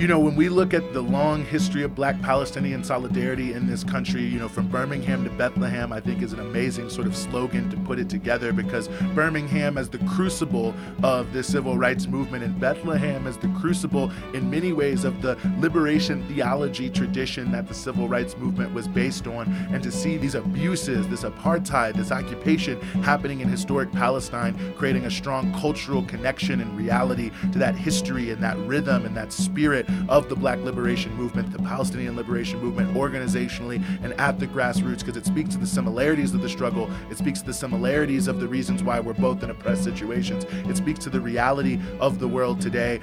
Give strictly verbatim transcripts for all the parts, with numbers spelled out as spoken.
You know, when we look at the long history of Black Palestinian solidarity in this country, you know, from Birmingham to Bethlehem, I think is an amazing sort of slogan to put it together, because Birmingham as the crucible of the civil rights movement, and Bethlehem as the crucible in many ways of the liberation theology tradition that the civil rights movement was based on. And to see these abuses, this apartheid, this occupation happening in historic Palestine, creating a strong cultural connection and reality to that history and that rhythm and that spirit of the Black liberation movement, the Palestinian liberation movement, organizationally and at the grassroots, because it speaks to the similarities of the struggle. It speaks to the similarities of the reasons why we're both in oppressed situations. It speaks to the reality of the world today.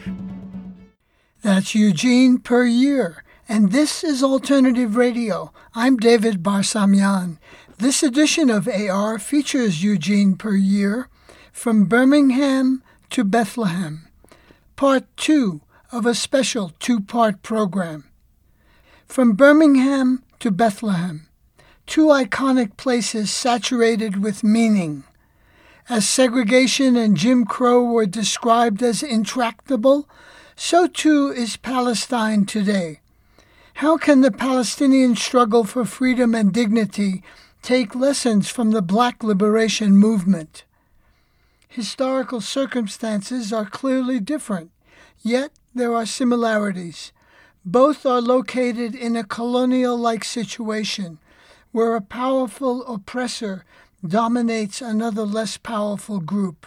That's Eugene Puryear, and this is Alternative Radio. I'm David Barsamian. This edition of A R features Eugene Puryear, From Birmingham to Bethlehem, Part two of a special two-part program. From Birmingham to Bethlehem, two iconic places saturated with meaning. As segregation and Jim Crow were described as intractable, so too is Palestine today. How can the Palestinian struggle for freedom and dignity take lessons from the Black liberation movement? Historical circumstances are clearly different, yet there are similarities. Both are located in a colonial-like situation where a powerful oppressor dominates another less powerful group.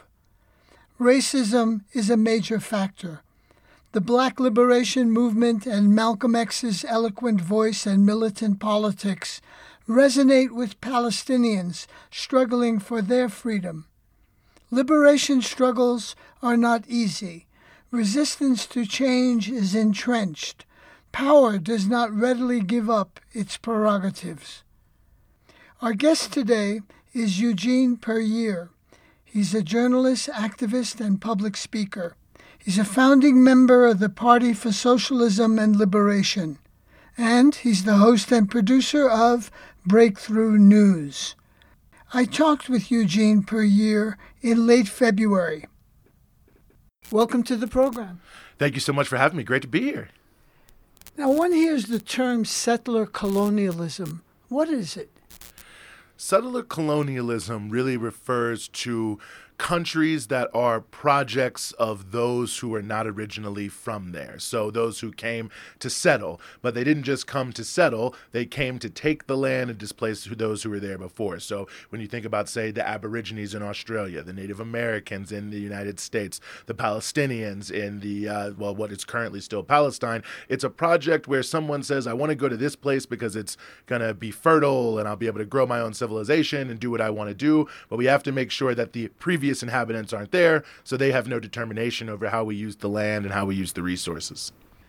Racism is a major factor. The Black liberation movement and Malcolm X's eloquent voice and militant politics resonate with Palestinians struggling for their freedom. Liberation struggles are not easy. Resistance to change is entrenched. Power does not readily give up its prerogatives. Our guest today is Eugene Puryear. He's a journalist, activist, and public speaker. He's a founding member of the Party for Socialism and Liberation, and he's the host and producer of Breakthrough News. I talked with Eugene Puryear in late February. Welcome to the program. Thank you so much for having me. Great to be here. Now, one hears the term settler colonialism. What is it? Settler colonialism really refers to countries that are projects of those who are not originally from there. So those who came to settle, but they didn't just come to settle, they came to take the land and displace those who were there before. So when you think about, say, the Aborigines in Australia, the Native Americans in the United States, the Palestinians in the, uh, well, what is currently still Palestine, it's a project where someone says, I want to go to this place because it's going to be fertile and I'll be able to grow my own civilization and do what I want to do. But we have to make sure that the previous inhabitants aren't there, so they have no determination over how we use the land and how we use the resources.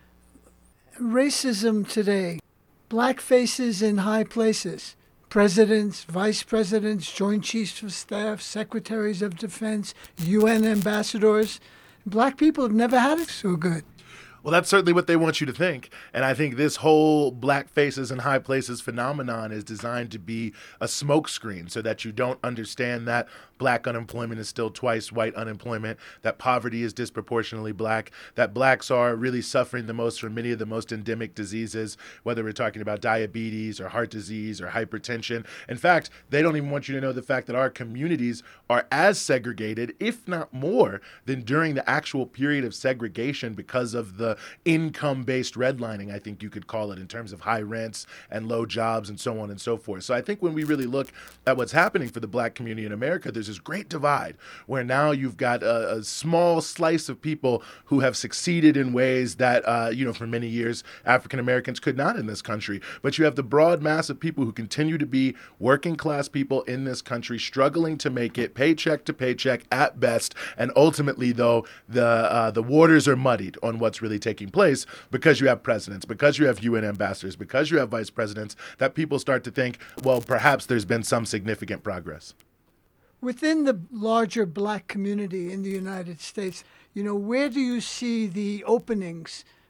Racism today, black faces in high places, presidents, vice presidents, joint chiefs of staff, secretaries of defense, U N ambassadors. Black people have never had it so good. Well, that's certainly what they want you to think. And I think this whole black faces in high places phenomenon is designed to be a smokescreen so that you don't understand that black unemployment is still twice white unemployment, that poverty is disproportionately black, that blacks are really suffering the most from many of the most endemic diseases, whether we're talking about diabetes or heart disease or hypertension. In fact, they don't even want you to know the fact that our communities are as segregated, if not more, than during the actual period of segregation because of the income-based redlining, I think you could call it, in terms of high rents and low jobs and so on and so forth. So I think when we really look at what's happening for the black community in America, there's this great divide where now you've got a, a small slice of people who have succeeded in ways that, uh, you know, for many years, African Americans could not in this country. But you have the broad mass of people who continue to be working class people in this country, struggling to make it paycheck to paycheck at best. And ultimately, though, the uh, the waters are muddied on what's really taking place because you have presidents, because you have U N ambassadors, because you have vice presidents, that people start to think, well, perhaps there's been some significant progress. Within the larger black community in the United States, you know, where do you see the openings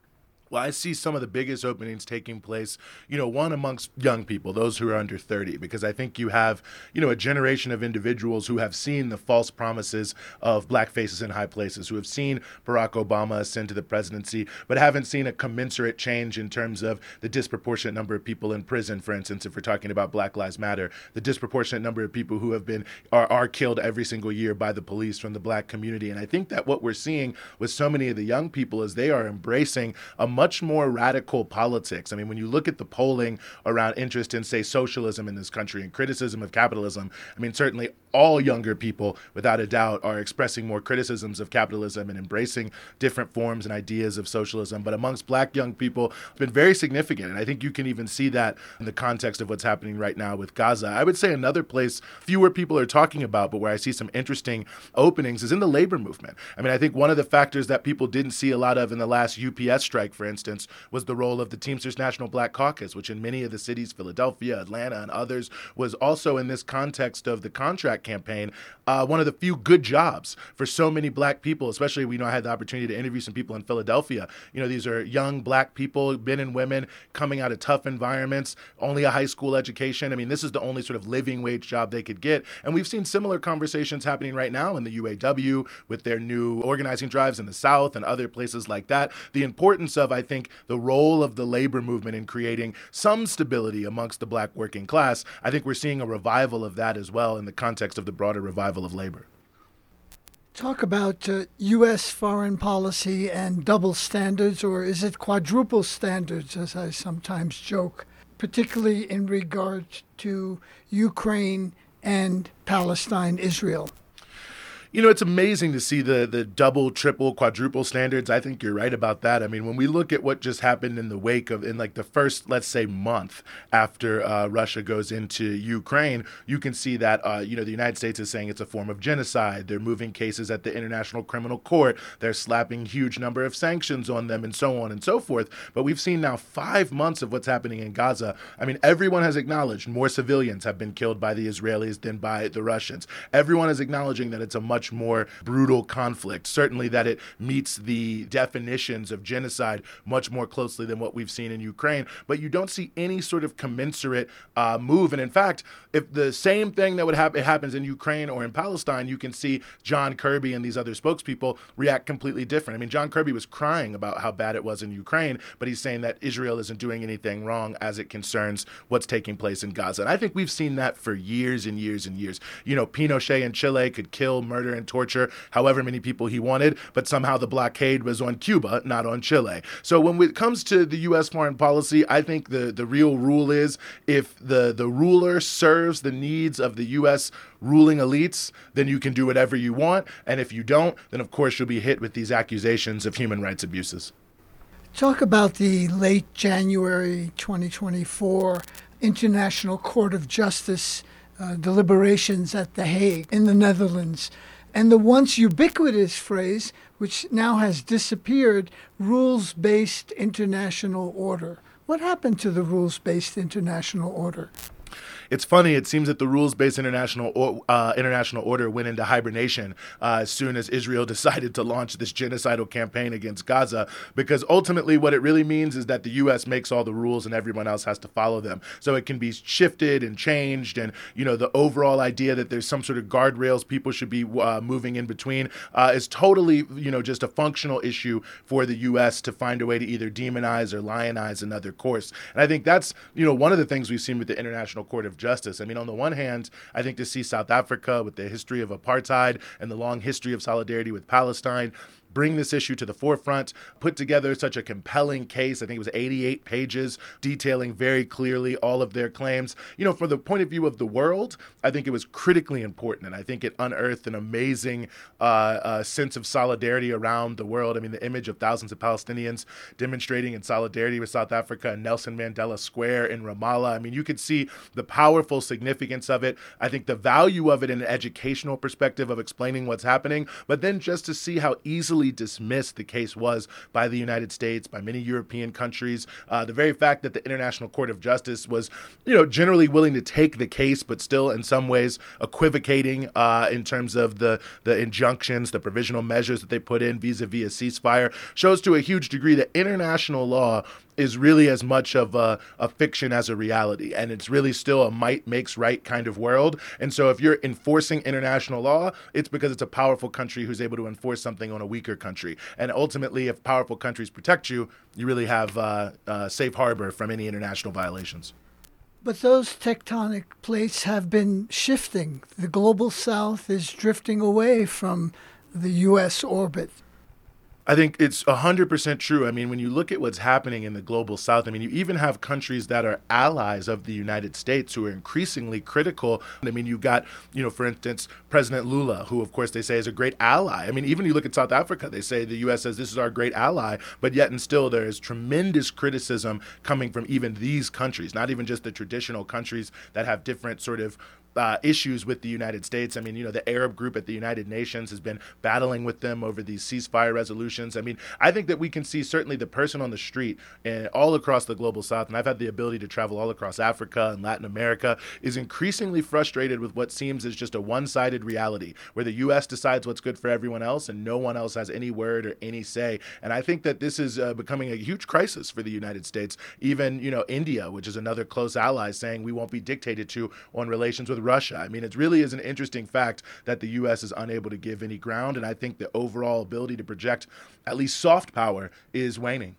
Well, I see some of the biggest openings taking place, you know, one amongst young people, those who are under thirty, because I think you have, you know, a generation of individuals who have seen the false promises of black faces in high places, who have seen Barack Obama ascend to the presidency, but haven't seen a commensurate change in terms of the disproportionate number of people in prison, for instance, if we're talking about Black Lives Matter, the disproportionate number of people who have been, are, are killed every single year by the police from the black community. And I think that what we're seeing with so many of the young people is they are embracing a much more radical politics. I mean, when you look at the polling around interest in, say, socialism in this country and criticism of capitalism, I mean, certainly all younger people, without a doubt, are expressing more criticisms of capitalism and embracing different forms and ideas of socialism. But amongst black young people, it's been very significant. And I think you can even see that in the context of what's happening right now with Gaza. I would say another place fewer people are talking about, but where I see some interesting openings, is in the labor movement. I mean, I think one of the factors that people didn't see a lot of in the last U P S strike, for instance, was the role of the Teamsters National Black Caucus, which in many of the cities, Philadelphia, Atlanta, and others, was also in this context of the contract campaign, uh, one of the few good jobs for so many black people, especially, we know I had the opportunity to interview some people in Philadelphia. You know, these are young black people, men and women, coming out of tough environments, only a high school education. I mean, this is the only sort of living wage job they could get. And we've seen similar conversations happening right now in the U A W with their new organizing drives in the South and other places like that. The importance of, I think, the role of the labor movement in creating some stability amongst the black working class. I think we're seeing a revival of that as well in the context of the broader revival of labor. Talk about uh, U S foreign policy and double standards, or is it quadruple standards, as I sometimes joke, particularly in regard to Ukraine and Palestine, Israel. You know, it's amazing to see the the double, triple, quadruple standards. I think you're right about that. I mean, when we look at what just happened in the wake of, in like the first, let's say, month after uh, Russia goes into Ukraine, you can see that, uh, you know, the United States is saying it's a form of genocide. They're moving cases at the International Criminal Court. They're slapping huge number of sanctions on them and so on and so forth. But we've seen now five months of what's happening in Gaza. I mean, everyone has acknowledged more civilians have been killed by the Israelis than by the Russians. Everyone is acknowledging that it's a much more brutal conflict, certainly that it meets the definitions of genocide much more closely than what we've seen in Ukraine, but you don't see any sort of commensurate uh, move. And in fact, if the same thing that would happen happens in Ukraine or in Palestine, you can see John Kirby and these other spokespeople react completely different. I mean, John Kirby was crying about how bad it was in Ukraine, but he's saying that Israel isn't doing anything wrong as it concerns what's taking place in Gaza. And I think we've seen that for years and years and years. You know, Pinochet in Chile could kill, murder, and torture however many people he wanted, but somehow the blockade was on Cuba, not on Chile. So when it comes to the U S foreign policy, I think the, the real rule is if the, the ruler serves the needs of the U S ruling elites, then you can do whatever you want. And if you don't, then of course you'll be hit with these accusations of human rights abuses. Talk about the late January twenty twenty-four International Court of Justice uh, deliberations at The Hague in the Netherlands, and the once ubiquitous phrase, which now has disappeared, rules-based international order. What happened to the rules-based international order? It's funny. It seems that the rules-based international or, uh, international order went into hibernation uh, as soon as Israel decided to launch this genocidal campaign against Gaza, because ultimately what it really means is that the U S makes all the rules and everyone else has to follow them. So it can be shifted and changed, and you know the overall idea that there's some sort of guardrails people should be uh, moving in between uh, is totally you know just a functional issue for the U S to find a way to either demonize or lionize another course. And I think that's you know one of the things we've seen with the International Court of Justice. I mean, on the one hand, I think to see South Africa with the history of apartheid and the long history of solidarity with Palestine bring this issue to the forefront, put together such a compelling case. I think it was eighty-eight pages detailing very clearly all of their claims. You know, from the point of view of the world, I think it was critically important. And I think it unearthed an amazing uh, uh, sense of solidarity around the world. I mean, the image of thousands of Palestinians demonstrating in solidarity with South Africa and Nelson Mandela Square in Ramallah. I mean, you could see the powerful significance of it. I think the value of it in an educational perspective of explaining what's happening, but then just to see how easily totally dismissed the case was by the United States, by many European countries. Uh, the very fact that the International Court of Justice was, you know, generally willing to take the case, but still in some ways equivocating uh, in terms of the, the injunctions, the provisional measures that they put in vis-a-vis a ceasefire, shows to a huge degree that international law is really as much of a, a fiction as a reality. And it's really still a might makes right kind of world. And so if you're enforcing international law, it's because it's a powerful country who's able to enforce something on a weaker country. And ultimately, if powerful countries protect you, you really have uh, uh, safe harbor from any international violations. But those tectonic plates have been shifting. The global south is drifting away from the U S orbit. I think it's one hundred percent true. I mean, when you look at what's happening in the global south, I mean, you even have countries that are allies of the United States who are increasingly critical. I mean, you got, you know, for instance, President Lula, who, of course, they say is a great ally. I mean, even you look at South Africa, they say the U S says this is our great ally, but yet and still there is tremendous criticism coming from even these countries, not even just the traditional countries that have different sort of Uh, issues with the United States. I mean, you know, the Arab group at the United Nations has been battling with them over these ceasefire resolutions. I mean, I think that we can see certainly the person on the street and all across the global south, and I've had the ability to travel all across Africa and Latin America, is increasingly frustrated with what seems as just a one-sided reality where the U S decides what's good for everyone else and no one else has any word or any say. And I think that this is uh, becoming a huge crisis for the United States. Even, you know, India, which is another close ally, saying we won't be dictated to on relations with Russia. I mean, it really is an interesting fact that the U S is unable to give any ground, and I think the overall ability to project at least soft power is waning.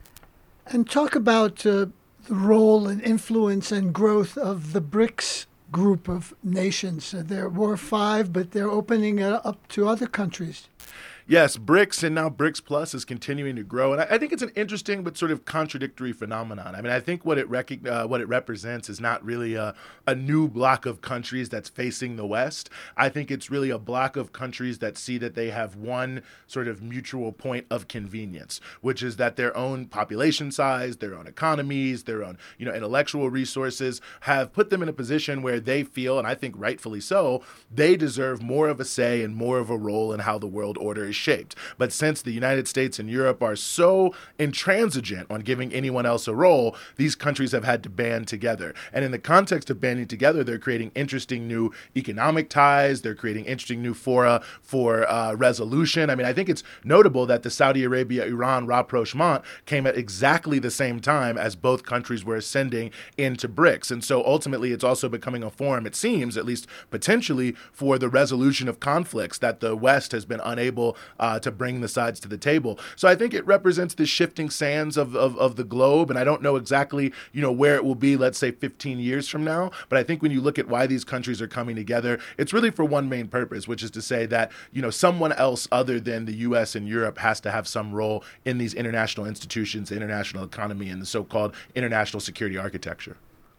And talk about uh, the role and influence and growth of the BRICS group of nations. Uh, there were five, but they're opening it up to other countries. Yes, BRICS and now BRICS Plus is continuing to grow, and I, I think it's an interesting but sort of contradictory phenomenon. I mean, I think what it rec- uh, what it represents is not really a, a new block of countries that's facing the West. I think it's really a block of countries that see that they have one sort of mutual point of convenience, which is that their own population size, their own economies, their own, you know, intellectual resources have put them in a position where they feel, and I think rightfully so, they deserve more of a say and more of a role in how the world order is shaped. But since the United States and Europe are so intransigent on giving anyone else a role, these countries have had to band together. And in the context of banding together, they're creating interesting new economic ties. They're creating interesting new fora for uh, resolution. I mean, I think it's notable that the Saudi Arabia-Iran rapprochement came at exactly the same time as both countries were ascending into BRICS. And so ultimately, it's also becoming a forum, it seems, at least potentially, for the resolution of conflicts that the West has been unable Uh, to bring the sides to the table. So I think it represents the shifting sands of, of, of the globe, and I don't know exactly, you know, where it will be, let's say, fifteen years from now, but I think when you look at why these countries are coming together, it's really for one main purpose, which is to say that, you know, someone else other than the U S and Europe has to have some role in these international institutions, the international economy, and the so-called international security architecture.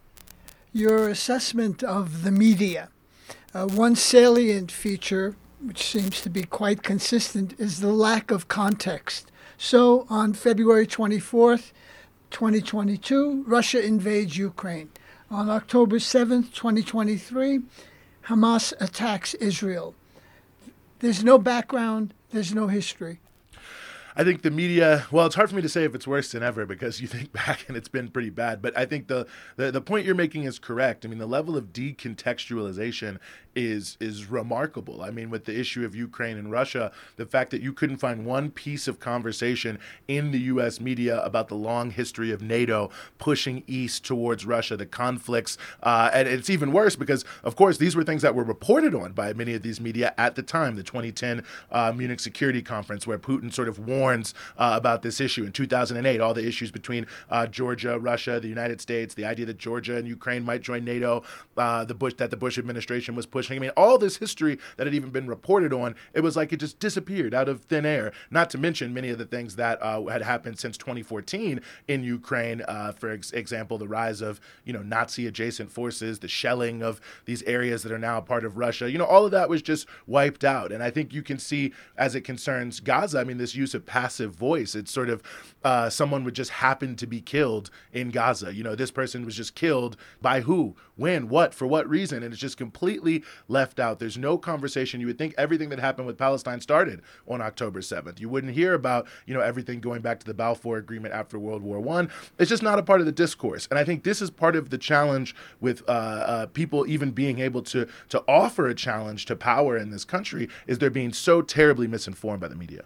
Your assessment of the media. Uh, one salient feature, which seems to be quite consistent, is the lack of context. So on February twenty-fourth, twenty twenty-two, Russia invades Ukraine. On October seventh, twenty twenty-three, Hamas attacks Israel. There's no background, there's no history. I think the media, well, it's hard for me to say if it's worse than ever because you think back and it's been pretty bad. But I think the, the, the point you're making is correct. I mean, the level of decontextualization is is remarkable. I mean, with the issue of Ukraine and Russia, the fact that you couldn't find one piece of conversation in the U S media about the long history of NATO pushing east towards Russia, the conflicts. Uh, and it's even worse because, of course, these were things that were reported on by many of these media at the time, the twenty ten uh, Munich Security Conference, where Putin sort of warns uh, about this issue. In two thousand eight, all the issues between uh, Georgia, Russia, the United States, the idea that Georgia and Ukraine might join NATO, uh, the Bush that the Bush administration was pushing. I mean, all this history that had even been reported on, it was like it just disappeared out of thin air. Not to mention many of the things that uh, had happened since twenty fourteen in Ukraine. Uh, for ex- example, the rise of, you know, Nazi-adjacent forces, the shelling of these areas that are now a part of Russia. You know, all of that was just wiped out. And I think you can see, as it concerns Gaza, I mean, this use of passive voice. It's sort of uh, someone would just happen to be killed in Gaza. You know, this person was just killed by who, when, what, for what reason. And it's just completely left out. There's no conversation. You would think everything that happened with Palestine started on October seventh. You wouldn't hear about, you know, everything going back to the Balfour Agreement after World War One. It's just not a part of the discourse. And I think this is part of the challenge with uh, uh, people even being able to, to offer a challenge to power in this country, is they're being so terribly misinformed by the media.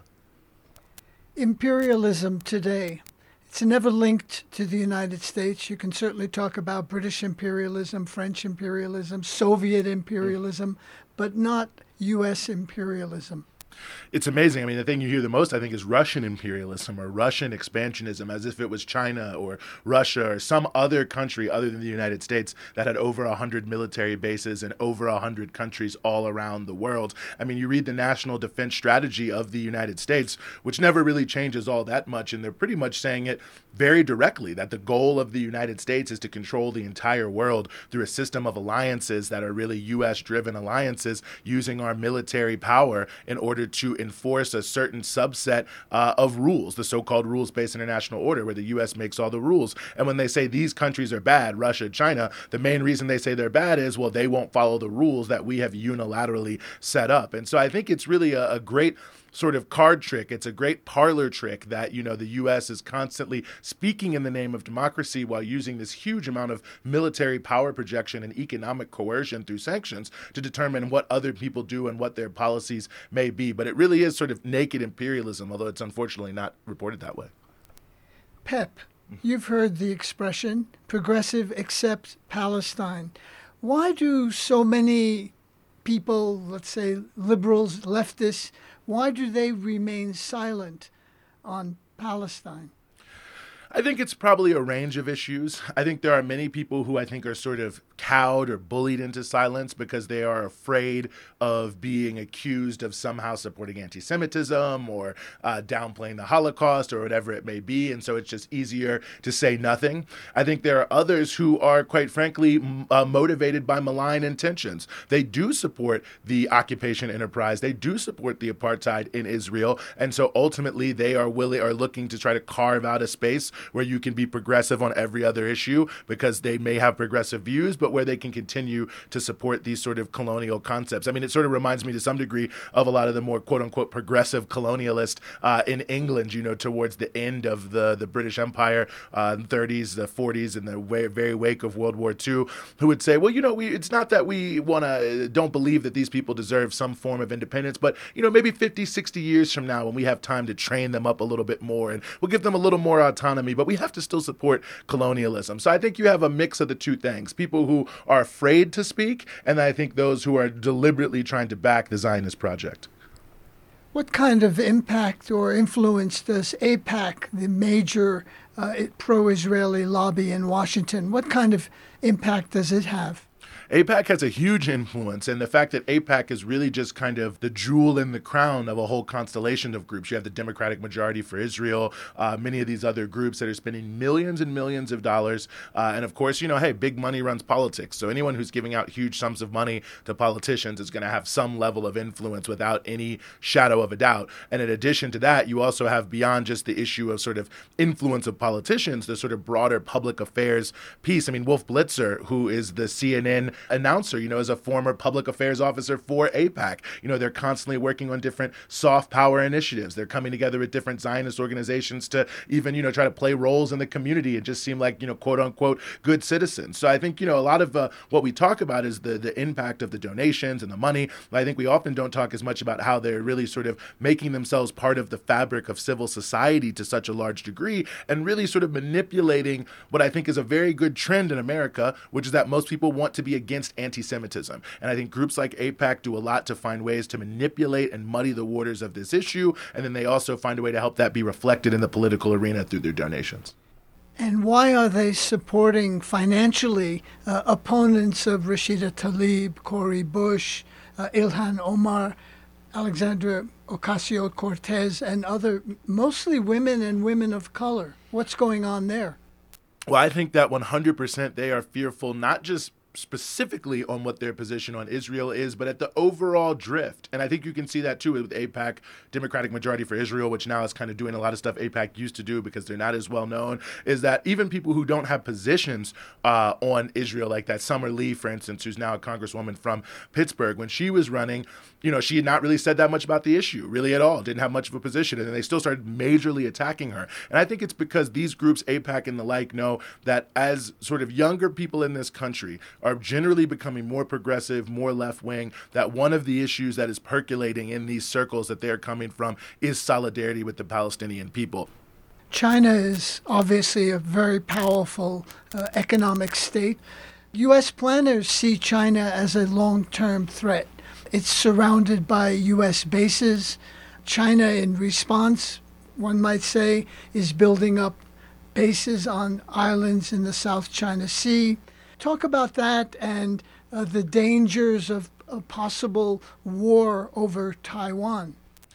Imperialism today. It's never linked to the United States. You can certainly talk about British imperialism, French imperialism, Soviet imperialism, but not U S imperialism. It's amazing. I mean, the thing you hear the most, I think, is Russian imperialism or Russian expansionism, as if it was China or Russia or some other country other than the United States that had over one hundred military bases in over one hundred countries all around the world. I mean, you read the national defense strategy of the United States, which never really changes all that much, and they're pretty much saying it very directly, that the goal of the United States is to control the entire world through a system of alliances that are really U S-driven alliances, using our military power in order to enforce a certain subset uh, of rules, the so-called rules-based international order, where the U S makes all the rules. And when they say these countries are bad, Russia, China, the main reason they say they're bad is, well, they won't follow the rules that we have unilaterally set up. And so I think it's really a, a great sort of card trick. It's a great parlor trick that, you know, the U S is constantly speaking in the name of democracy while using this huge amount of military power projection and economic coercion through sanctions to determine what other people do and what their policies may be. But it really is sort of naked imperialism, although it's unfortunately not reported that way. Pep, you've heard the expression, progressive accept Palestine. Why do so many people, let's say liberals, leftists, why do they remain silent on Palestine? I think it's probably a range of issues. I think there are many people who I think are sort of cowed or bullied into silence because they are afraid of being accused of somehow supporting anti-Semitism or uh, downplaying the Holocaust or whatever it may be. And so it's just easier to say nothing. I think there are others who are, quite frankly, m- uh, motivated by malign intentions. They do support the occupation enterprise. They do support the apartheid in Israel. And so ultimately they are willing, are looking to try to carve out a space where you can be progressive on every other issue because they may have progressive views, but where they can continue to support these sort of colonial concepts. I mean, it sort of reminds me to some degree of a lot of the more quote unquote progressive colonialists uh, in England, you know, towards the end of the, the British Empire, uh, in the thirties, the forties, and the way, very wake of World War Two, who would say, well, you know, we, it's not that we want to, don't believe that these people deserve some form of independence, but, you know, maybe fifty, sixty years from now when we have time to train them up a little bit more and we'll give them a little more autonomy, but we have to still support colonialism. So I think you have a mix of the two things, people who are afraid to speak, and I think those who are deliberately trying to back the Zionist project. What kind of impact or influence does AIPAC, the major uh, pro-Israeli lobby in Washington, what kind of impact does it have? AIPAC has a huge influence, and the fact that AIPAC is really just kind of the jewel in the crown of a whole constellation of groups. You have the Democratic Majority for Israel, uh, many of these other groups that are spending millions and millions of dollars. Uh, and of course, you know, hey, big money runs politics. So anyone who's giving out huge sums of money to politicians is going to have some level of influence without any shadow of a doubt. And in addition to that, you also have, beyond just the issue of sort of influence of politicians, the sort of broader public affairs piece. I mean, Wolf Blitzer, who is the C N N announcer, you know, as a former public affairs officer for AIPAC. You know, they're constantly working on different soft power initiatives. They're coming together with different Zionist organizations to even, you know, try to play roles in the community and just seem like, you know, quote unquote, good citizens. So I think, you know, a lot of uh, what we talk about is the, the impact of the donations and the money. I think we often don't talk as much about how they're really sort of making themselves part of the fabric of civil society to such a large degree and really sort of manipulating what I think is a very good trend in America, which is that most people want to be against anti-Semitism. And I think groups like AIPAC do a lot to find ways to manipulate and muddy the waters of this issue. And then they also find a way to help that be reflected in the political arena through their donations. And why are they supporting financially uh, opponents of Rashida Tlaib, Cori Bush, uh, Ilhan Omar, Alexandria Ocasio-Cortez, and other, mostly women and women of color? What's going on there? Well, I think that one hundred percent they are fearful, not just specifically on what their position on Israel is, but at the overall drift. And I think you can see that too with AIPAC, Democratic Majority for Israel, which now is kind of doing a lot of stuff AIPAC used to do because they're not as well known, is that even people who don't have positions uh, on Israel, like that Summer Lee, for instance, who's now a congresswoman from Pittsburgh, when she was running, you know, she had not really said that much about the issue, really at all, didn't have much of a position, and they still started majorly attacking her. And I think it's because these groups, AIPAC and the like, know that as sort of younger people in this country are generally becoming more progressive, more left-wing, that one of the issues that is percolating in these circles that they're coming from is solidarity with the Palestinian people. China is obviously a very powerful uh, economic state. U S planners see China as a long-term threat. It's surrounded by U S bases. China, in response, one might say, is building up bases on islands in the South China Sea. Talk about that and uh, the dangers of a possible war over Taiwan.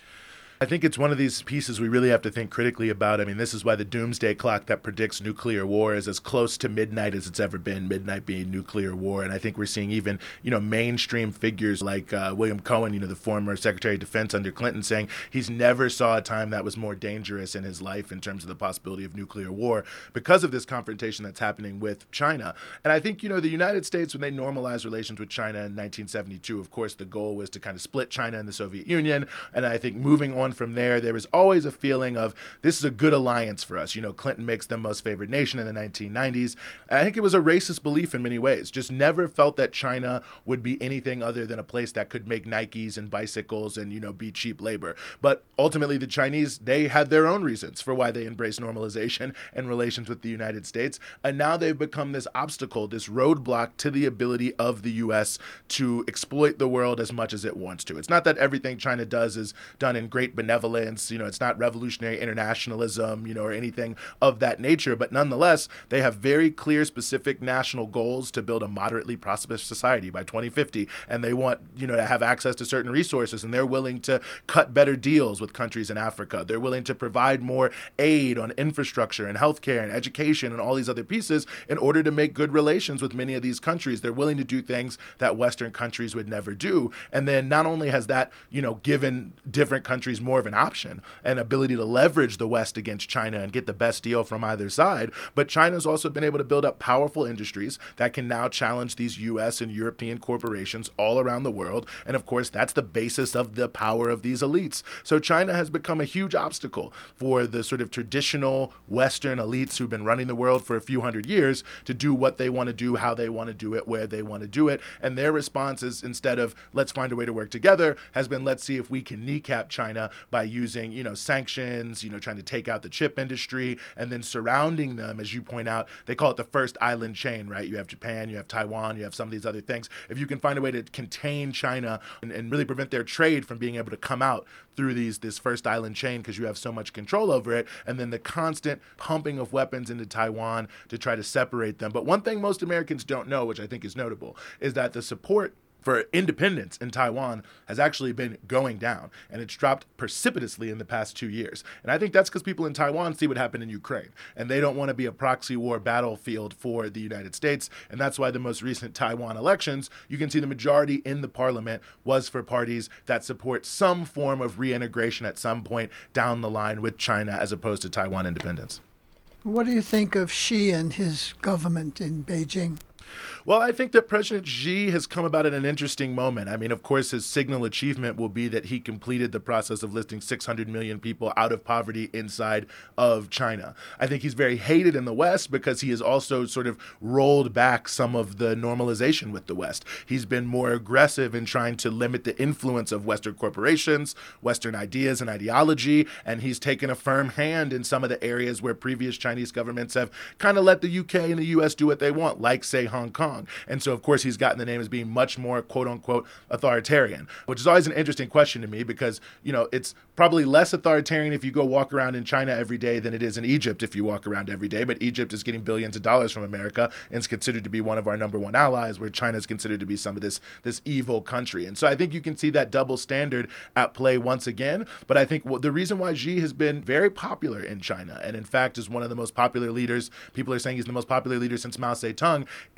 I think it's one of these pieces we really have to think critically about. I mean, this is why the doomsday clock that predicts nuclear war is as close to midnight as it's ever been, midnight being nuclear war. And I think we're seeing even, you know, mainstream figures like uh, William Cohen, you know, the former Secretary of Defense under Clinton, saying he's never saw a time that was more dangerous in his life in terms of the possibility of nuclear war because of this confrontation that's happening with China. And I think, you know, the United States, when they normalized relations with China in nineteen seventy-two, of course, the goal was to kind of split China and the Soviet Union. And I think moving on from there, there was always a feeling of this is a good alliance for us. You know, Clinton makes them most favored nation in the nineteen nineties. And I think it was a racist belief in many ways. Just never felt that China would be anything other than a place that could make Nikes and bicycles and, you know, be cheap labor. But ultimately, the Chinese, they had their own reasons for why they embraced normalization and relations with the United States. And now they've become this obstacle, this roadblock to the ability of the U S to exploit the world as much as it wants to. It's not that everything China does is done in great benevolence. You know, it's not revolutionary internationalism, you know, or anything of that nature. But nonetheless, they have very clear, specific national goals to build a moderately prosperous society by twenty fifty. And they want, you know, to have access to certain resources. And they're willing to cut better deals with countries in Africa. They're willing to provide more aid on infrastructure and healthcare and education and all these other pieces in order to make good relations with many of these countries. They're willing to do things that Western countries would never do. And then not only has that, you know, given different countries more of an option and ability to leverage the West against China and get the best deal from either side, but China's also been able to build up powerful industries that can now challenge these U S and European corporations all around the world. And of course, that's the basis of the power of these elites. So China has become a huge obstacle for the sort of traditional Western elites who've been running the world for a few hundred years to do what they want to do, how they want to do it, where they want to do it. And their response is, instead of let's find a way to work together, has been let's see if we can kneecap China by using, you know, sanctions, you know, trying to take out the chip industry, and then surrounding them, as you point out, they call it the first island chain, right? You have Japan, you have Taiwan, you have some of these other things. If you can find a way to contain China and, and really prevent their trade from being able to come out through these this first island chain because you have so much control over it, and then the constant pumping of weapons into Taiwan to try to separate them. But one thing most Americans don't know, which I think is notable, is that the support for independence in Taiwan has actually been going down, and it's dropped precipitously in the past two years. And I think that's because people in Taiwan see what happened in Ukraine, and they don't want to be a proxy war battlefield for the United States. And that's why the most recent Taiwan elections, you can see the majority in the parliament was for parties that support some form of reintegration at some point down the line with China as opposed to Taiwan independence. What do you think of Xi and his government in Beijing? Well, I think that President Xi has come about at an interesting moment. I mean, of course, his signal achievement will be that he completed the process of lifting six hundred million people out of poverty inside of China. I think he's very hated in the West because he has also sort of rolled back some of the normalization with the West. He's been more aggressive in trying to limit the influence of Western corporations, Western ideas and ideology, and he's taken a firm hand in some of the areas where previous Chinese governments have kind of let the U K and the U S do what they want, like, say, Hong Kong. And so, of course, he's gotten the name as being much more, quote unquote, authoritarian, which is always an interesting question to me because, you know, it's probably less authoritarian if you go walk around in China every day than it is in Egypt if you walk around every day. But Egypt is getting billions of dollars from America and is considered to be one of our number one allies, where China is considered to be some of this, this evil country. And so I think you can see that double standard at play once again. But I think well, the reason why Xi has been very popular in China, and in fact is one of the most popular leaders, people are saying he's the most popular leader since Mao Zedong, is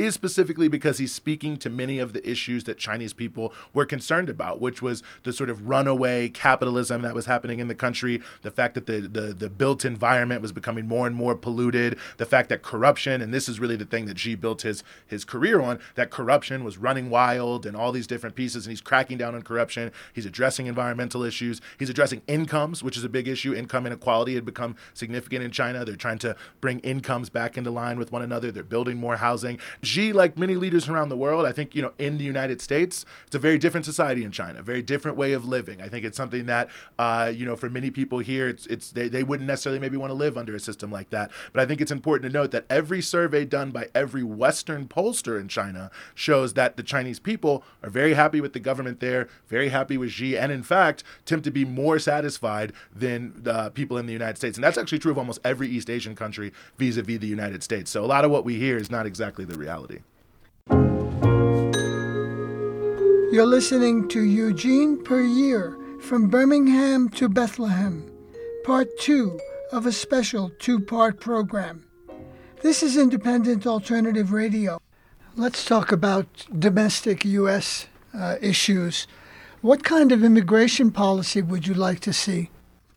is specifically because he's speaking to many of the issues that Chinese people were concerned about, which was the sort of runaway capitalism that was happening in the country, the fact that the, the, the built environment was becoming more and more polluted, the fact that corruption, and this is really the thing that Xi built his, his career on, that corruption was running wild and all these different pieces, and he's cracking down on corruption. He's addressing environmental issues. He's addressing incomes, which is a big issue. Income inequality had become significant in China. They're trying to bring incomes back into line with one another. They're building more housing. Xi, like many leaders around the world, I think, you know, in the United States, it's a very different society in China, a very different way of living. I think it's something that, uh, you know, for many people here, it's, it's they, they wouldn't necessarily maybe want to live under a system like that. But I think it's important to note that every survey done by every Western pollster in China shows that the Chinese people are very happy with the government there, very happy with Xi, and in fact, tend to be more satisfied than uh, people in the United States. And that's actually true of almost every East Asian country vis-a-vis the United States. So a lot of what we hear is not exactly the reality. You're listening to Eugene Per Year, From Birmingham to Bethlehem, part two of a special two-part program. This is Independent Alternative Radio. Let's talk about domestic U S uh, issues. What kind of immigration policy would you like to see?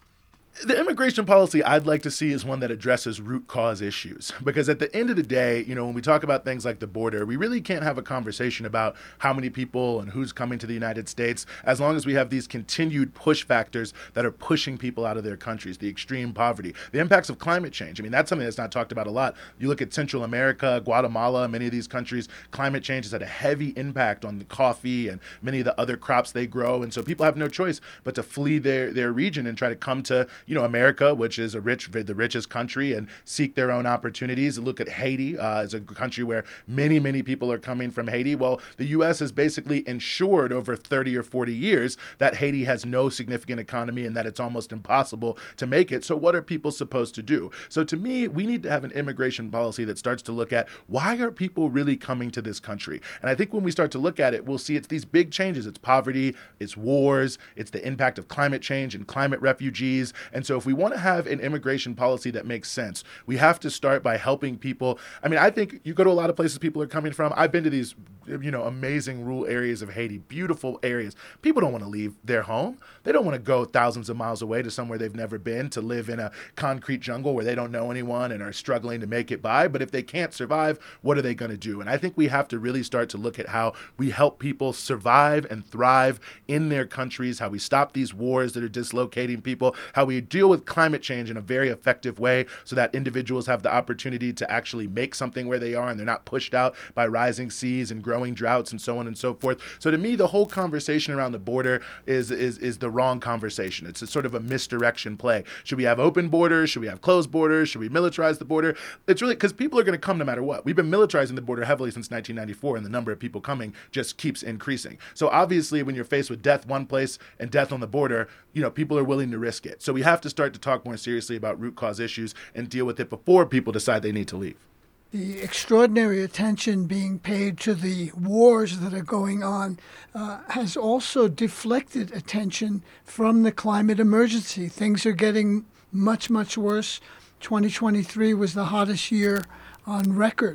The immigration policy I'd like to see is one that addresses root cause issues, because at the end of the day, you know, when we talk about things like the border, we really can't have a conversation about how many people and who's coming to the United States as long as we have these continued push factors that are pushing people out of their countries, the extreme poverty, the impacts of climate change. I mean, that's something that's not talked about a lot. You look at Central America, Guatemala, many of these countries, climate change has had a heavy impact on the coffee and many of the other crops they grow. And so people have no choice but to flee their, their region and try to come to, you know, America, which is a rich, the richest country, and seek their own opportunities. Look at Haiti uh, as a country where many, many people are coming from Haiti. Well, the U S has basically ensured over thirty or forty years that Haiti has no significant economy and that it's almost impossible to make it. So what are people supposed to do? So to me, we need to have an immigration policy that starts to look at why are people really coming to this country? And I think when we start to look at it, we'll see it's these big changes. It's poverty, it's wars, it's the impact of climate change and climate refugees. And so if we want to have an immigration policy that makes sense, we have to start by helping people. I mean, I think you go to a lot of places people are coming from. I've been to these, you know, amazing rural areas of Haiti, beautiful areas. People don't want to leave their home. They don't want to go thousands of miles away to somewhere they've never been to live in a concrete jungle where they don't know anyone and are struggling to make it by. But if they can't survive, what are they going to do? And I think we have to really start to look at how we help people survive and thrive in their countries, how we stop these wars that are dislocating people, how we deal with climate change in a very effective way so that individuals have the opportunity to actually make something where they are and they're not pushed out by rising seas and growing droughts and so on and so forth. So to me, the whole conversation around the border is is is the wrong conversation. It's a sort of a misdirection play. Should we have open borders? Should we have closed borders? Should we militarize the border? It's really because people are going to come no matter what. We've been militarizing the border heavily since nineteen ninety-four, and the number of people coming just keeps increasing. So obviously, when you're faced with death one place and death on the border, you know, people are willing to risk it. So we have to start to talk more seriously about root cause issues and deal with it before people decide they need to leave. The extraordinary attention being paid to the wars that are going on uh, has also deflected attention from the climate emergency. Things are getting much, much worse. twenty twenty-three was the hottest year on record.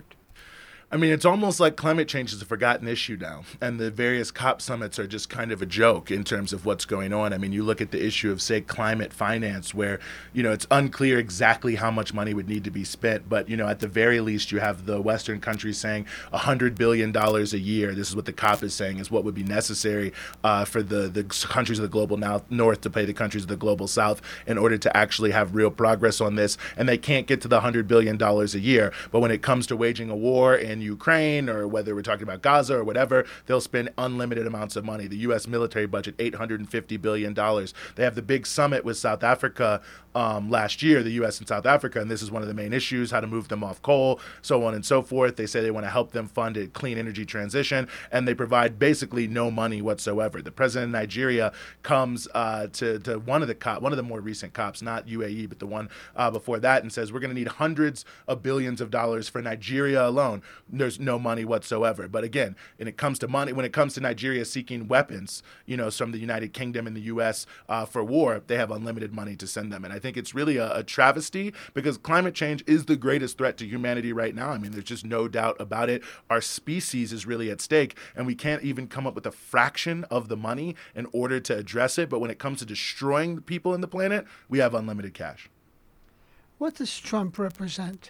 I mean, it's almost like climate change is a forgotten issue now, and the various COP summits are just kind of a joke in terms of what's going on. I mean, you look at the issue of, say, climate finance, where, you know, it's unclear exactly how much money would need to be spent, but, you know, at the very least, you have the Western countries saying one hundred billion dollars a year. This is what the COP is saying is what would be necessary uh, for the, the countries of the global now, north to pay the countries of the global south in order to actually have real progress on this. And they can't get to the one hundred billion dollars a year. But when it comes to waging a war in Ukraine, or whether we're talking about Gaza or whatever, they'll spend unlimited amounts of money. The U S military budget, eight hundred fifty billion dollars. They have the big summit with South Africa um, last year, the U S and South Africa, and this is one of the main issues, how to move them off coal, so on and so forth. They say they want to help them fund a clean energy transition, and they provide basically no money whatsoever. The president of Nigeria comes uh, to, to one of the COP, one of the more recent COPs, not U A E, but the one uh, before that, and says, we're going to need hundreds of billions of dollars for Nigeria alone. there's no money whatsoever. But again, when it comes to money, when it comes to Nigeria seeking weapons, you know, from the United Kingdom and the U S uh, for war, they have unlimited money to send them. And I think it's really a, a travesty because climate change is the greatest threat to humanity right now. I mean, there's just no doubt about it. Our species is really at stake, and we can't even come up with a fraction of the money in order to address it. But when it comes to destroying the people in the planet, we have unlimited cash. What does Trump represent?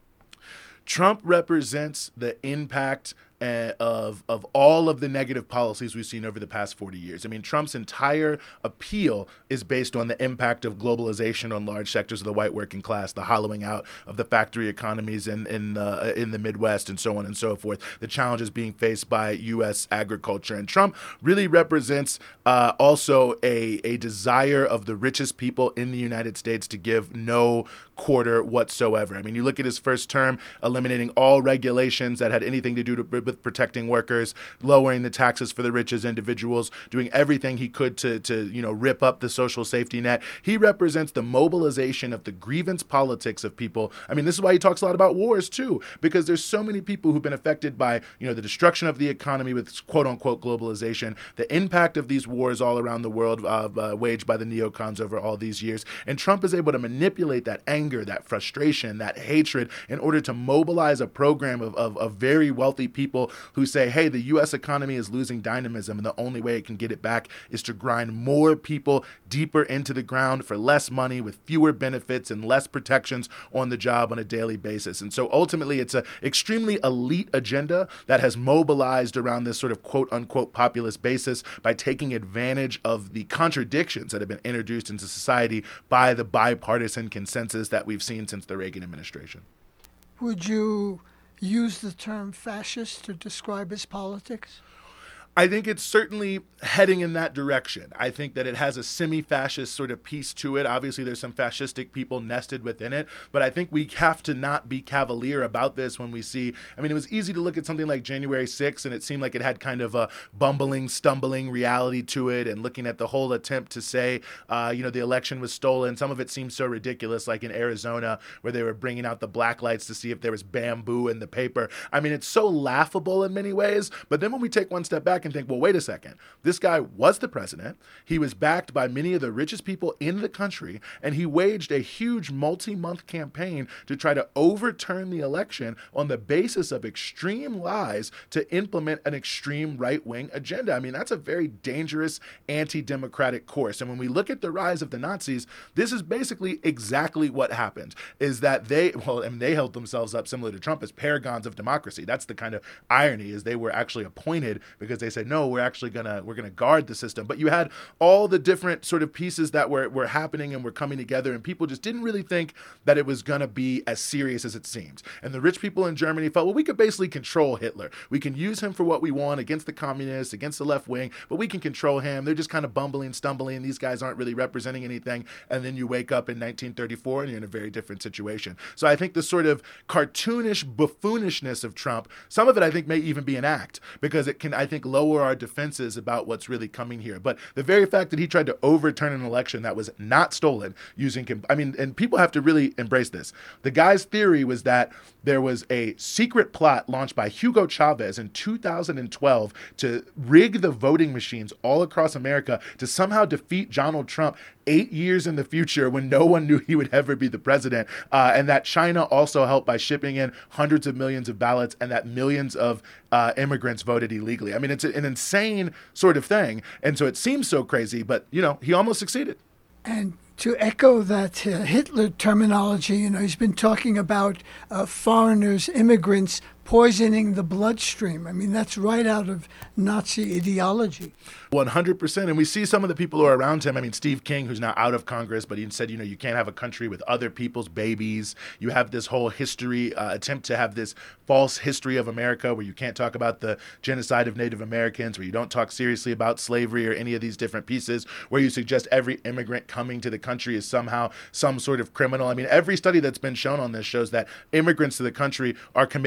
Trump represents the impact uh, of of all of the negative policies we've seen over the past forty years. I mean, Trump's entire appeal is based on the impact of globalization on large sectors of the white working class, the hollowing out of the factory economies in in, uh, in the Midwest, and so on and so forth, the challenges being faced by U S agriculture. And Trump really represents uh, also a, a desire of the richest people in the United States to give no quarter whatsoever. I mean, you look at his first term, eliminating all regulations that had anything to do to, with protecting workers, lowering the taxes for the richest individuals, doing everything he could to, to, you know, rip up the social safety net. He represents the mobilization of the grievance politics of people. I mean, this is why he talks a lot about wars too, because there's so many people who've been affected by, you know, the destruction of the economy with quote unquote globalization, the impact of these wars all around the world uh, uh, waged by the neocons over all these years. And Trump is able to manipulate that anger, that frustration, that hatred in order to mobilize a program of, of, of very wealthy people who say, hey, the U S economy is losing dynamism, and the only way it can get it back is to grind more people deeper into the ground for less money, with fewer benefits and less protections on the job on a daily basis. And so ultimately, it's an extremely elite agenda that has mobilized around this sort of quote unquote populist basis by taking advantage of the contradictions that have been introduced into society by the bipartisan consensus that we've seen since the Reagan administration. Would you use the term fascist to describe his politics? I think it's certainly heading in that direction. I think that it has a semi-fascist sort of piece to it. Obviously, there's some fascistic people nested within it, but I think we have to not be cavalier about this when we see, I mean, it was easy to look at something like January sixth, and it seemed like it had kind of a bumbling, stumbling reality to it, and looking at the whole attempt to say, uh, you know, the election was stolen. Some of it seems so ridiculous, like in Arizona, where they were bringing out the black lights to see if there was bamboo in the paper. I mean, it's so laughable in many ways, but then when we take one step back and think, well, wait a second. This guy was the president. He was backed by many of the richest people in the country, and he waged a huge multi-month campaign to try to overturn the election on the basis of extreme lies to implement an extreme right-wing agenda. I mean, that's a very dangerous anti-democratic course. And when we look at the rise of the Nazis, this is basically exactly what happened, is that they, well, and they held themselves up similar to Trump as paragons of democracy. That's the kind of irony, is they were actually appointed because they said, no, we're actually gonna we're gonna guard the system. But you had all the different sort of pieces that were, were happening and were coming together, and people just didn't really think that it was gonna be as serious as it seems. And the rich people in Germany felt, well, we could basically control Hitler. We can use him for what we want against the communists, against the left wing, but we can control him. They're just kind of bumbling, stumbling. These guys aren't really representing anything. And then you wake up in nineteen thirty-four and you're in a very different situation. So I think the sort of cartoonish buffoonishness of Trump, some of it I think may even be an act, because it can, I think, lower our defenses about what's really coming here. But the very fact that he tried to overturn an election that was not stolen using, I mean, and people have to really embrace this. The guy's theory was that there was a secret plot launched by Hugo Chavez in two thousand twelve to rig the voting machines all across America to somehow defeat Donald Trump eight years in the future when no one knew he would ever be the president, uh, and that China also helped by shipping in hundreds of millions of ballots, and that millions of uh, immigrants voted illegally. I mean, it's an insane sort of thing, and so it seems so crazy, but, you know, he almost succeeded. And to echo that uh, Hitler terminology, you know, he's been talking about uh, foreigners, immigrants, poisoning the bloodstream. I mean, that's right out of Nazi ideology. one hundred percent. And we see some of the people who are around him. I mean, Steve King, who's now out of Congress, but he said, you know, you can't have a country with other people's babies. You have this whole history, uh, attempt to have this false history of America where you can't talk about the genocide of Native Americans, where you don't talk seriously about slavery or any of these different pieces, where you suggest every immigrant coming to the country is somehow some sort of criminal. I mean, every study that's been shown on this shows that immigrants to the country are committing less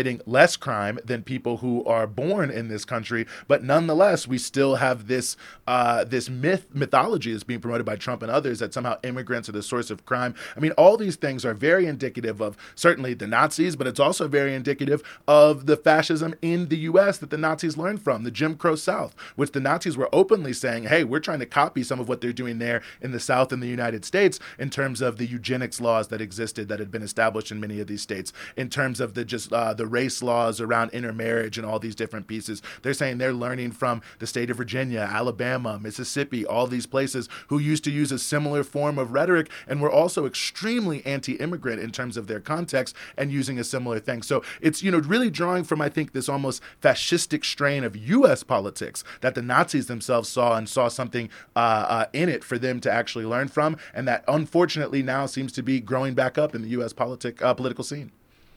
less crime than people who are born in this country. But nonetheless, we still have this uh, this myth mythology that's being promoted by Trump and others that somehow immigrants are the source of crime. I mean, all these things are very indicative of certainly the Nazis, but it's also very indicative of the fascism in the U S that the Nazis learned from, the Jim Crow South, which the Nazis were openly saying, hey, we're trying to copy some of what they're doing there in the South in the United States in terms of the eugenics laws that existed that had been established in many of these states, in terms of the just uh, the race laws around intermarriage and all these different pieces. They're saying they're learning from the state of Virginia, Alabama, Mississippi, all these places who used to use a similar form of rhetoric and were also extremely anti-immigrant in terms of their context and using a similar thing. So it's, you know, really drawing from, I think, this almost fascistic strain of U S politics that the Nazis themselves saw and saw something uh, uh, in it for them to actually learn from, and that unfortunately now seems to be growing back up in the U S politic, uh, political scene.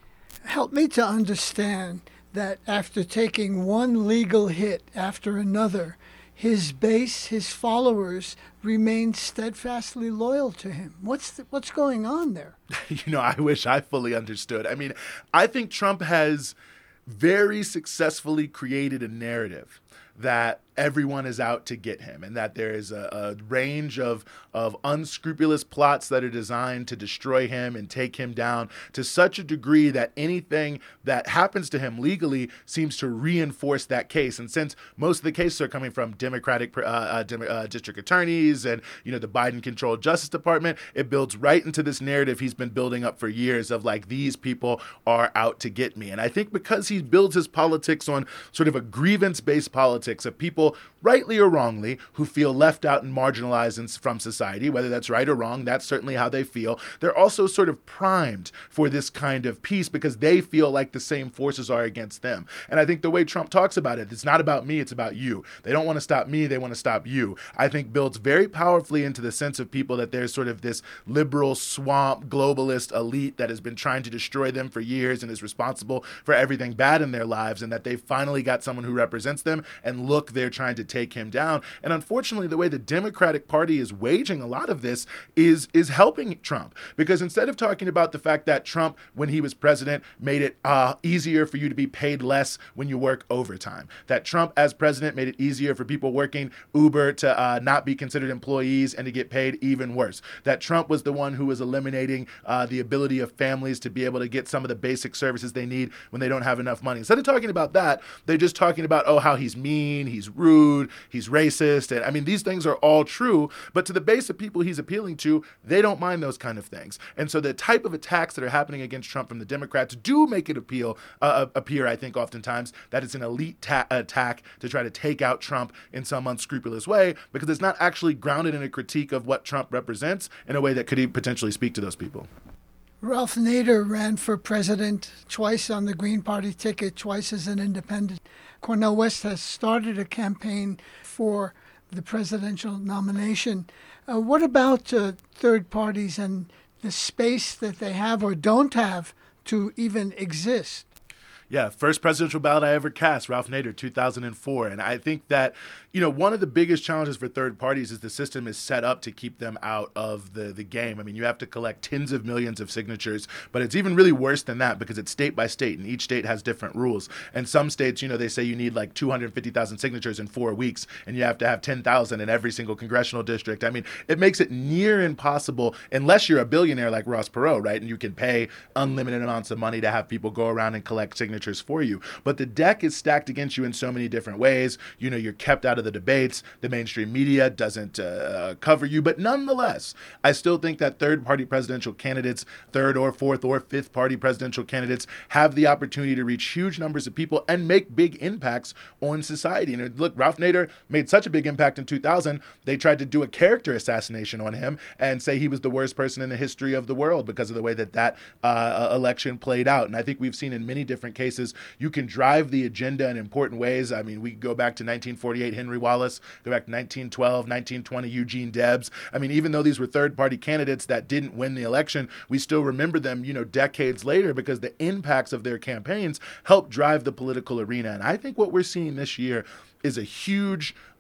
Help me to understand that after taking one legal hit after another, his base, his followers, remain steadfastly loyal to him. What's the, what's going on there? You know, I wish I fully understood. I mean, I think Trump has very successfully created a narrative that everyone is out to get him, and that there is a, a range of of unscrupulous plots that are designed to destroy him and take him down to such a degree that anything that happens to him legally seems to reinforce that case. And since most of the cases are coming from Democratic uh, uh, Dem- uh, district attorneys and, you know, the Biden-controlled Justice Department, it builds right into this narrative he's been building up for years of like, these people are out to get me. And I think because he builds his politics on sort of a grievance-based politics of people, rightly or wrongly, who feel left out and marginalized in, from society, whether that's right or wrong, that's certainly how they feel. They're also sort of primed for this kind of peace because they feel like the same forces are against them. And I think the way Trump talks about it, it's not about me, it's about you. They don't want to stop me, they want to stop you. I think builds very powerfully into the sense of people that there's sort of this liberal swamp globalist elite that has been trying to destroy them for years and is responsible for everything bad in their lives, and that they finally got someone who represents them, and look, they're trying to take him down. And unfortunately, the way the Democratic Party is waging a lot of this is is helping Trump, because instead of talking about the fact that Trump, when he was president, made it uh, easier for you to be paid less when you work overtime, that Trump as president made it easier for people working Uber to uh, not be considered employees and to get paid even worse, that Trump was the one who was eliminating uh, the ability of families to be able to get some of the basic services they need when they don't have enough money. Instead of talking about that, they're just talking about, oh, how he's mean, he's rude, he's racist. And I mean, these things are all true, but to the base of people he's appealing to, they don't mind those kind of things. And so the type of attacks that are happening against Trump from the Democrats do make it appeal uh, appear, I think, oftentimes that it's an elite ta- attack to try to take out Trump in some unscrupulous way, because it's not actually grounded in a critique of what Trump represents in a way that could potentially speak to those people. Ralph Nader ran for president twice on the Green Party ticket, twice as an independent. Cornel West has started a campaign for the presidential nomination. Uh, what about uh, third parties and the space that they have or don't have to even exist? Yeah, first presidential ballot I ever cast, Ralph Nader, two thousand four. And I think that, you know, one of the biggest challenges for third parties is the system is set up to keep them out of the, the game. I mean, you have to collect tens of millions of signatures, but it's even really worse than that because it's state by state, and each state has different rules. And some states, you know, they say you need like two hundred fifty thousand signatures in four weeks, and you have to have ten thousand in every single congressional district. I mean, it makes it near impossible, unless you're a billionaire like Ross Perot, right? And you can pay unlimited amounts of money to have people go around and collect signatures for you. But the deck is stacked against you in so many different ways. You know, you're kept out of the debates. The mainstream media doesn't uh, cover you. But nonetheless, I still think that third-party presidential candidates, third or fourth or fifth-party presidential candidates, have the opportunity to reach huge numbers of people and make big impacts on society. And look, Ralph Nader made such a big impact in two thousand, they tried to do a character assassination on him and say he was the worst person in the history of the world because of the way that that uh, election played out. And I think we've seen in many different cases, you can drive the agenda in important ways. I mean, we go back to nineteen forty-eight, Henry Wallace, go back to nineteen twelve, nineteen twenty, Eugene Debs. I mean, even though these were third-party candidates that didn't win the election, we still remember them, you know, decades later because the impacts of their campaigns helped drive the political arena. And I think what we're seeing this year is a huge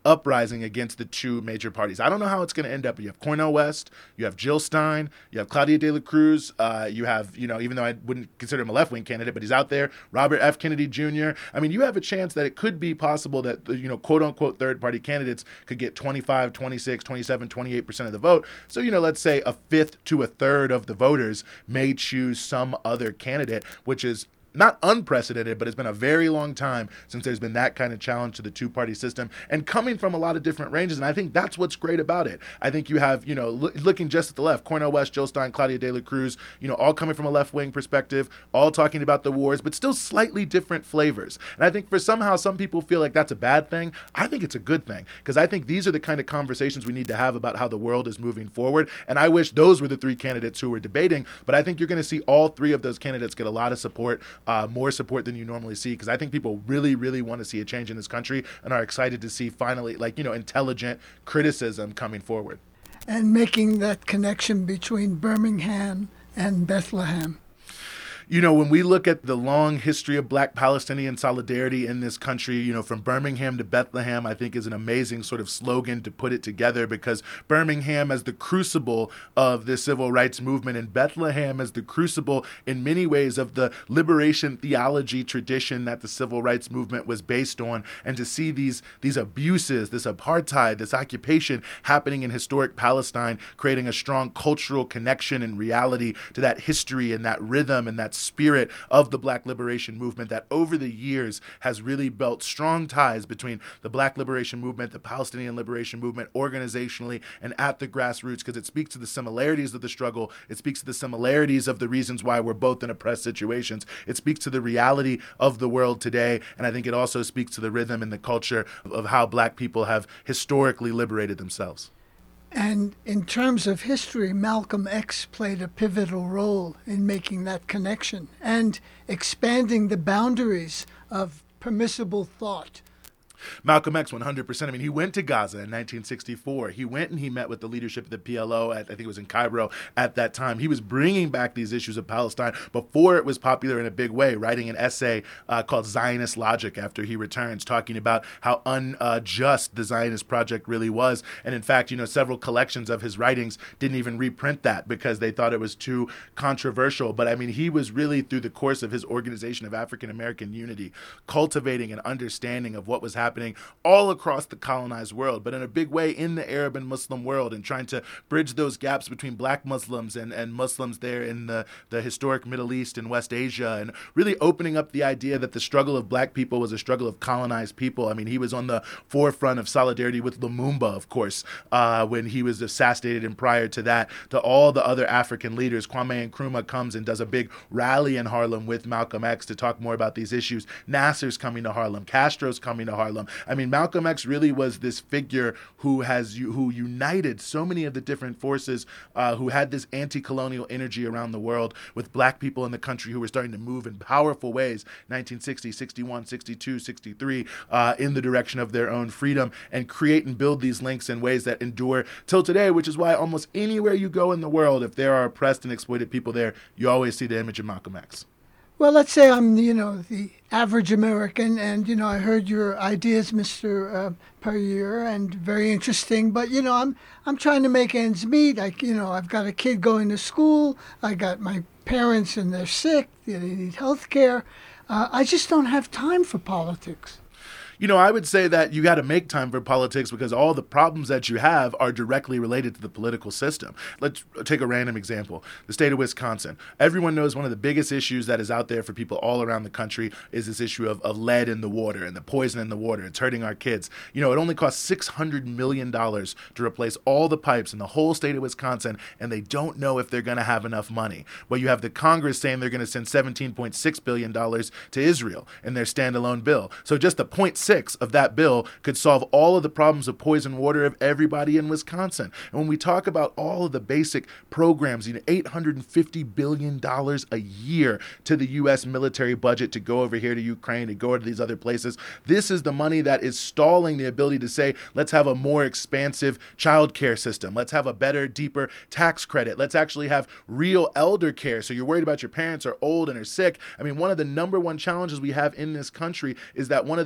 uprising against the two major parties. I don't know how it's going to end up. You have Cornel West, you have Jill Stein, you have Claudia de la Cruz, uh, you have, you know, even though I wouldn't consider him a left-wing candidate, but he's out there, Robert F. Kennedy Junior I mean, you have a chance that it could be possible that, you know, quote-unquote third-party candidates could get twenty-five, twenty-six, twenty-seven, twenty-eight percent of the vote. So, you know, let's say a fifth to a third of the voters may choose some other candidate, which is not unprecedented, but it's been a very long time since there's been that kind of challenge to the two-party system, and coming from a lot of different ranges. And I think that's what's great about it. I think you have, you know, lo- looking just at the left, Cornel West, Jill Stein, Claudia de la Cruz, you know, all coming from a left-wing perspective, all talking about the wars, but still slightly different flavors. And I think for somehow some people feel like that's a bad thing. I think it's a good thing, because I think these are the kind of conversations we need to have about how the world is moving forward. And I wish those were the three candidates who were debating, but I think you're going to see all three of those candidates get a lot of support, uh, more support than you normally see, because I think people really, really want to see a change in this country and are excited to see finally, like, you know, intelligent criticism coming forward. And making that connection between Birmingham and Bethlehem. You know, when we look at the long history of Black Palestinian solidarity in this country, you know, from Birmingham to Bethlehem, I think is an amazing sort of slogan to put it together, because Birmingham as the crucible of the civil rights movement, and Bethlehem as the crucible in many ways of the liberation theology tradition that the civil rights movement was based on. And to see these, these abuses, this apartheid, this occupation happening in historic Palestine, creating a strong cultural connection and reality to that history and that rhythm and that spirit of the Black liberation movement that over the years has really built strong ties between the Black liberation movement, the Palestinian liberation movement, organizationally and at the grassroots, because it speaks to the similarities of the struggle. It speaks to the similarities of the reasons why we're both in oppressed situations. It speaks to the reality of the world today. And I think it also speaks to the rhythm and the culture of how Black people have historically liberated themselves. And in terms of history, Malcolm X played a pivotal role in making that connection and expanding the boundaries of permissible thought. Malcolm X, one hundred percent. I mean, he went to Gaza in nineteen sixty-four. He went and he met with the leadership of the P L O, at, I think it was in Cairo at that time. He was bringing back these issues of Palestine before it was popular in a big way, writing an essay uh, called Zionist Logic after he returns, talking about how unjust the Zionist project really was. And in fact, you know, several collections of his writings didn't even reprint that because they thought it was too controversial. But I mean, he was really, through the course of his Organization of African American Unity, cultivating an understanding of what was happening happening all across the colonized world, but in a big way in the Arab and Muslim world, and trying to bridge those gaps between Black Muslims and, and Muslims there in the, the historic Middle East and West Asia, and really opening up the idea that the struggle of Black people was a struggle of colonized people. I mean, he was on the forefront of solidarity with Lumumba, of course, uh, when he was assassinated, and prior to that, to all the other African leaders. Kwame Nkrumah comes and does a big rally in Harlem with Malcolm X to talk more about these issues. Nasser's coming to Harlem. Castro's coming to Harlem. I mean, Malcolm X really was this figure who has who united so many of the different forces uh, who had this anti-colonial energy around the world, with Black people in the country who were starting to move in powerful ways, nineteen sixty, sixty-one, sixty-two, sixty-three, uh, in the direction of their own freedom, and create and build these links in ways that endure till today, which is why almost anywhere you go in the world, if there are oppressed and exploited people there, you always see the image of Malcolm X. Well, let's say I'm, you know, the average American, and, you know, I heard your ideas, Mister Uh, Puryear, and very interesting. But, you know, I'm I'm trying to make ends meet. I, you know, I've got a kid going to school. I got my parents, and they're sick. They need health care. Uh, I just don't have time for politics. You know, I would say that you got to make time for politics, because all the problems that you have are directly related to the political system. Let's take a random example. The state of Wisconsin. Everyone knows one of the biggest issues that is out there for people all around the country is this issue of, of lead in the water and the poison in the water. It's hurting our kids. You know, it only costs six hundred million dollars to replace all the pipes in the whole state of Wisconsin, and they don't know if they're going to have enough money. Well, you have the Congress saying they're going to send seventeen point six billion dollars to Israel in their standalone bill. So just the zero point six of that bill could solve all of the problems of poison water of everybody in Wisconsin. And when we talk about all of the basic programs, you know, eight hundred fifty billion dollars a year to the U S military budget to go over here to Ukraine, to go to these other places, this is the money that is stalling the ability to say, let's have a more expansive child care system. Let's have a better, deeper tax credit. Let's actually have real elder care. So you're worried about your parents are old and are sick. I mean, one of the number one challenges we have in this country is that one of the most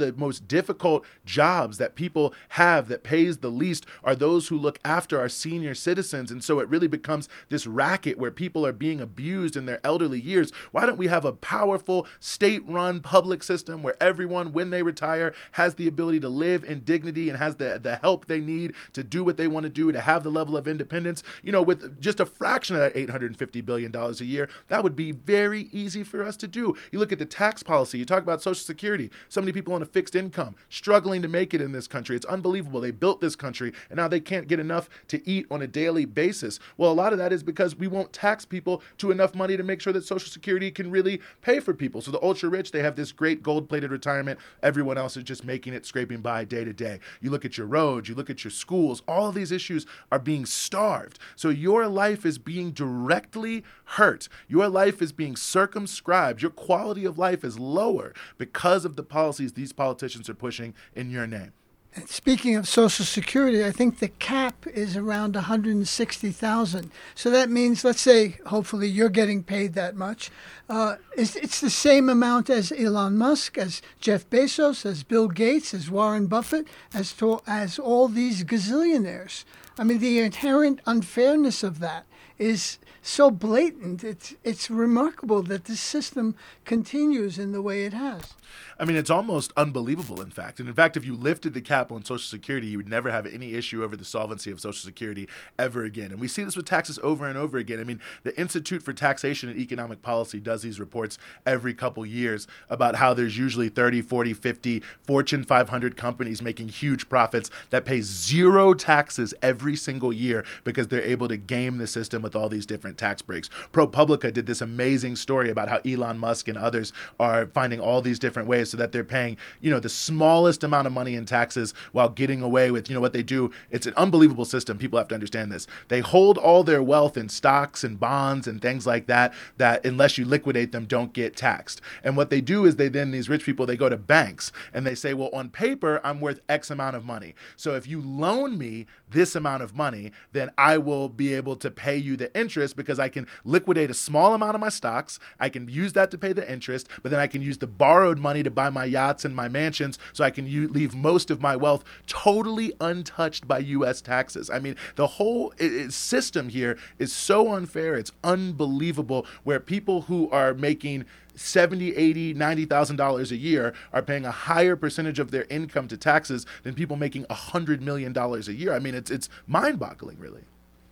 difficult jobs that people have that pays the least are those who look after our senior citizens. And so it really becomes this racket where people are being abused in their elderly years. Why don't we have a powerful state-run public system where everyone, when they retire, has the ability to live in dignity and has the, the help they need to do what they want to do, to have the level of independence? You know, with just a fraction of that eight hundred fifty billion dollars a year, that would be very easy for us to do. You look at the tax policy, you talk about Social Security, so many people on a fixed income struggling to make it in this country. It's unbelievable. They built this country and now they can't get enough to eat on a daily basis. Well, a lot of that is because we won't tax people to enough money to make sure that Social Security can really pay for people. So the ultra rich, they have this great gold-plated retirement. Everyone else is just making it, scraping by day to day. You look at your roads, you look at your schools, all of these issues are being starved. So your life is being directly hurt. Your life is being circumscribed. Your quality of life is lower because of the policies these politicians are pushing in your name. And speaking of Social Security, I think the cap is around one hundred sixty thousand dollars. So that means, let's say, hopefully you're getting paid that much. Uh, it's, it's the same amount as Elon Musk, as Jeff Bezos, as Bill Gates, as Warren Buffett, as to, as all these gazillionaires. I mean, the inherent unfairness of that is so blatant. It's it's remarkable that this system continues in the way it has. I mean, it's almost unbelievable, in fact. And in fact, if you lifted the cap on Social Security, you would never have any issue over the solvency of Social Security ever again. And we see this with taxes over and over again. I mean, the Institute for Taxation and Economic Policy does these reports every couple years about how there's usually thirty, forty, fifty Fortune five hundred companies making huge profits that pay zero taxes every single year because they're able to game the system with all these different tax breaks. ProPublica did this amazing story about how Elon Musk and others are finding all these different ways so that they're paying, you know, the smallest amount of money in taxes while getting away with, you know, what they do. It's an unbelievable system. People have to understand this. They hold all their wealth in stocks and bonds and things like that, that unless you liquidate them, don't get taxed. And what they do is they then, these rich people, they go to banks and they say, well, on paper, I'm worth X amount of money. So if you loan me this amount of money, then I will be able to pay you the interest because I can liquidate a small amount of my stocks. I can use that to pay the interest, but then I can use the borrowed money to buy my yachts and my mansions so I can u- leave most of my wealth totally untouched by U S taxes. I mean, the whole it, it system here is so unfair. It's unbelievable, where people who are making seventy, eighty, ninety thousand dollars a year are paying a higher percentage of their income to taxes than people making one hundred million dollars a year. I mean, it's it's mind-boggling, really.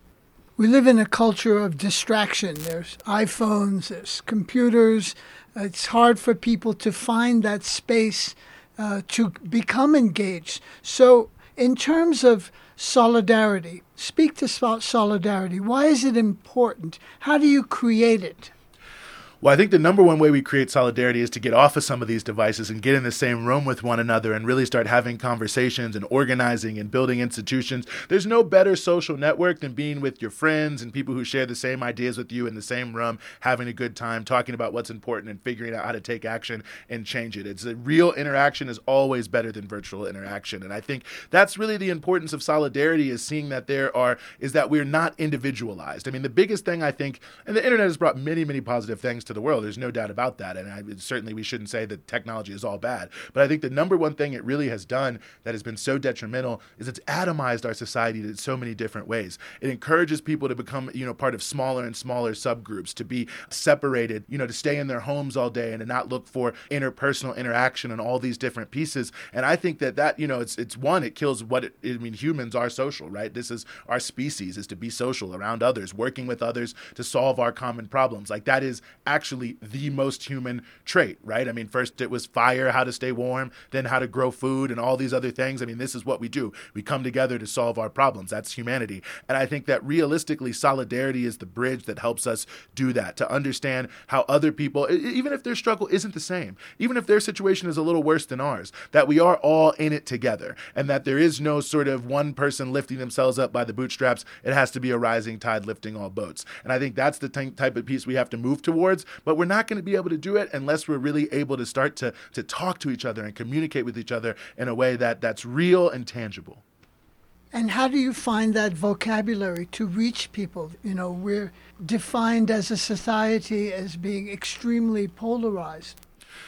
We live in a culture of distraction. There's iPhones, there's computers. It's hard for people to find that space uh, to become engaged. So in terms of solidarity, speak to solidarity. Why is it important? How do you create it? Well, I think the number one way we create solidarity is to get off of some of these devices and get in the same room with one another and really start having conversations and organizing and building institutions. There's no better social network than being with your friends and people who share the same ideas with you in the same room, having a good time, talking about what's important and figuring out how to take action and change it. It's a real interaction is always better than virtual interaction. And I think that's really the importance of solidarity, is seeing that there are, is that we're not individualized. I mean, the biggest thing I think, and the internet has brought many, many positive things to the world. There's no doubt about that. And I, certainly we shouldn't say that technology is all bad. But I think the number one thing it really has done that has been so detrimental is it's atomized our society in so many different ways. It encourages people to become, you know, part of smaller and smaller subgroups, to be separated, you know, to stay in their homes all day and to not look for interpersonal interaction and all these different pieces. And I think that that, you know, it's, it's one, it kills what it, I mean, humans are social, right? This is our species, is to be social around others, working with others to solve our common problems. Like, that is actually the most human trait, right? I mean, first it was fire, how to stay warm, then how to grow food and all these other things. I mean, this is what we do. We come together to solve our problems. That's humanity. And I think that realistically, solidarity is the bridge that helps us do that, to understand how other people, even if their struggle isn't the same, even if their situation is a little worse than ours, that we are all in it together, and that there is no sort of one person lifting themselves up by the bootstraps. It has to be a rising tide lifting all boats. And I think that's the t- type of piece we have to move towards, but we're not going to be able to do it unless we're really able to start to, to talk to each other and communicate with each other in a way that, that's real and tangible. And how do you find that vocabulary to reach people? You know, we're defined as a society as being extremely polarized.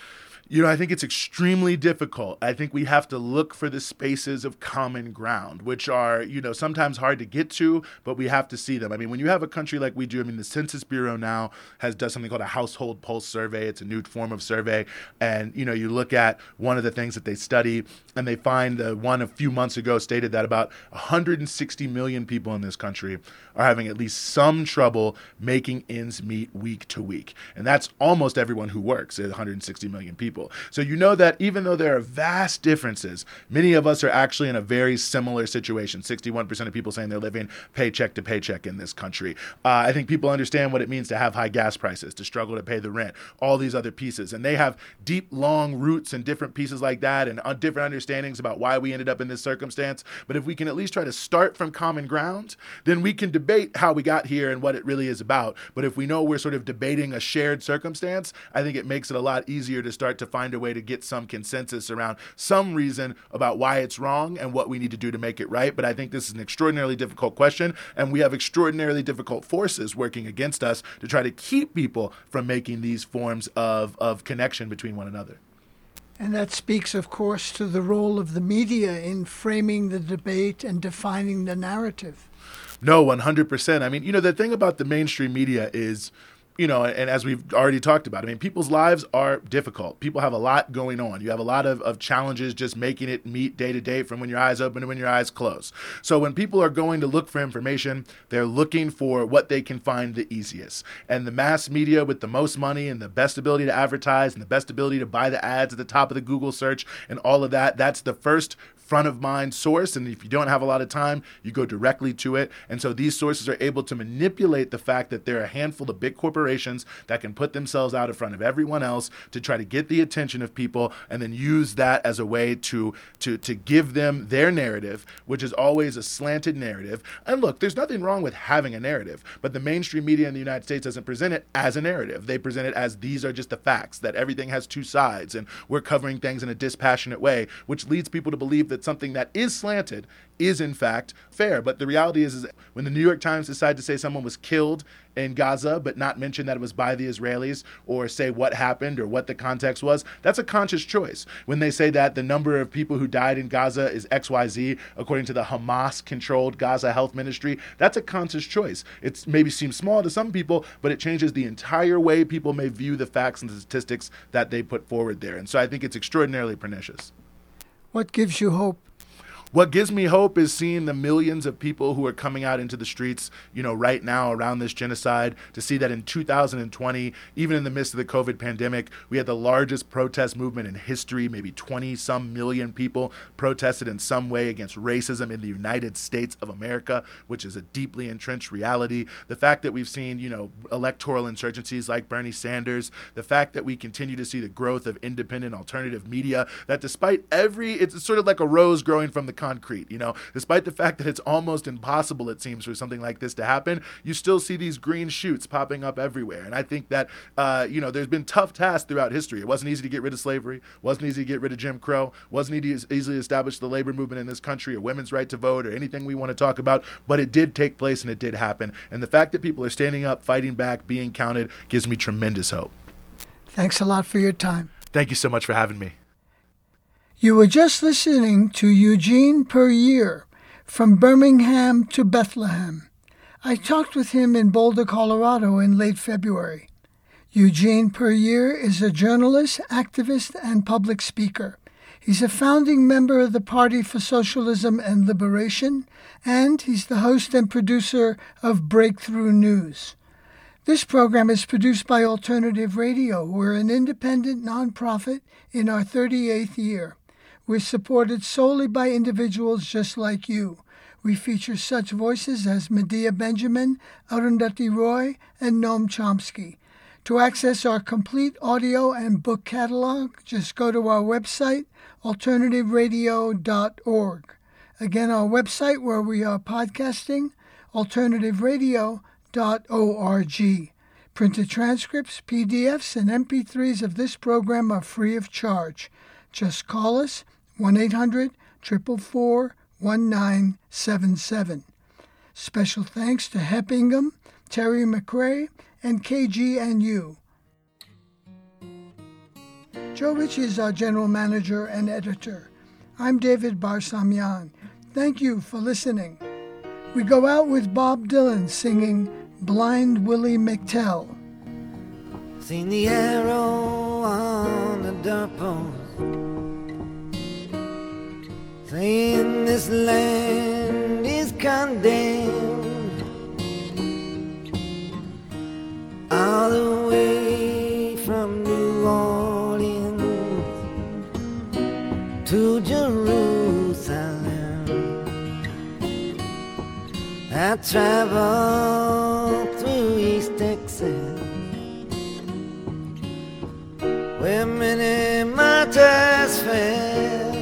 You know, I think it's extremely difficult. I think we have to look for the spaces of common ground, which are, you know, sometimes hard to get to, but we have to see them. I mean, when you have a country like we do, I mean, the Census Bureau now has done something called a household pulse survey. It's a new form of survey. And, you know, you look at one of the things that they study, and they find the one a few months ago stated that about one hundred sixty million people in this country are having at least some trouble making ends meet week to week. And that's almost everyone who works, one hundred sixty million people. So you know that even though there are vast differences, many of us are actually in a very similar situation. sixty-one percent of people saying they're living paycheck to paycheck in this country. Uh, I think people understand what it means to have high gas prices, to struggle to pay the rent, all these other pieces. And they have deep, long roots and different pieces like that and uh, different understandings about why we ended up in this circumstance. But if we can at least try to start from common ground, then we can debate how we got here and what it really is about. But if we know we're sort of debating a shared circumstance, I think it makes it a lot easier to start to find a way to get some consensus around some reason about why it's wrong and what we need to do to make it right. But I think this is an extraordinarily difficult question, and we have extraordinarily difficult forces working against us to try to keep people from making these forms of, of connection between one another. And that speaks, of course, to the role of the media in framing the debate and defining the narrative. No, one hundred percent. I mean, you know, the thing about the mainstream media is, you know, and as we've already talked about, I mean, people's lives are difficult. People have a lot going on. You have a lot of, of challenges just making it meet day to day from when your eyes open to when your eyes close. So when people are going to look for information, they're looking for what they can find the easiest. And the mass media with the most money and the best ability to advertise and the best ability to buy the ads at the top of the Google search and all of that, that's the first front of mind source. And if you don't have a lot of time, you go directly to it. And so these sources are able to manipulate the fact that there are a handful of big corporations that can put themselves out in front of everyone else to try to get the attention of people and then use that as a way to, to, to give them their narrative, which is always a slanted narrative. And look, there's nothing wrong with having a narrative, but the mainstream media in the United States doesn't present it as a narrative. They present it as these are just the facts, that everything has two sides and we're covering things in a dispassionate way, which leads people to believe that something that is slanted is in fact fair. But the reality is, is that when the New York Times decided to say someone was killed in Gaza, but not mention that it was by the Israelis or say what happened or what the context was, that's a conscious choice. When they say that the number of people who died in Gaza is X Y Z, according to the Hamas-controlled Gaza Health Ministry, that's a conscious choice. It maybe seems small to some people, but it changes the entire way people may view the facts and the statistics that they put forward there. And so I think it's extraordinarily pernicious. What gives you hope? What gives me hope is seeing the millions of people who are coming out into the streets, you know, right now around this genocide, to see that in two thousand twenty, even in the midst of the COVID pandemic, we had the largest protest movement in history. Maybe twenty some million people protested in some way against racism in the United States of America, which is a deeply entrenched reality. The fact that we've seen, you know, electoral insurgencies like Bernie Sanders, the fact that we continue to see the growth of independent alternative media, that despite every, it's sort of like a rose growing from the concrete, you know, despite the fact that it's almost impossible, it seems, for something like this to happen, you still see these green shoots popping up everywhere. And I think that, uh, you know, there's been tough tasks throughout history. It wasn't easy to get rid of slavery, wasn't easy to get rid of Jim Crow, wasn't easy to easily establish the labor movement in this country or women's right to vote or anything we want to talk about, but it did take place and it did happen. And the fact that people are standing up, fighting back, being counted gives me tremendous hope. Thanks a lot for your time. Thank you so much for having me. You were just listening to Eugene Puryear, From Birmingham to Bethlehem. I talked with him in Boulder, Colorado in late February. Eugene Puryear is a journalist, activist, and public speaker. He's a founding member of the Party for Socialism and Liberation, and he's the host and producer of Breakthrough News. This program is produced by Alternative Radio. We're an independent nonprofit in our thirty-eighth year. We're supported solely by individuals just like you. We feature such voices as Medea Benjamin, Arundhati Roy, and Noam Chomsky. To access our complete audio and book catalog, just go to our website, alternative radio dot org. Again, our website where we are podcasting, alternative radio dot org. Printed transcripts, P D Fs, and M P threes of this program are free of charge. Just call us, one eight hundred, four four four, one nine seven seven. Special thanks to Hep Ingham, Terry McRae, and K G N U. Joe Ritchie is our general manager and editor. I'm David Barsamian. Thank you for listening. We go out with Bob Dylan singing Blind Willie McTell. Seen the arrow on the doorpost saying this land is condemned, all the way from New Orleans to Jerusalem. I traveled through East Texas, where many martyrs fell,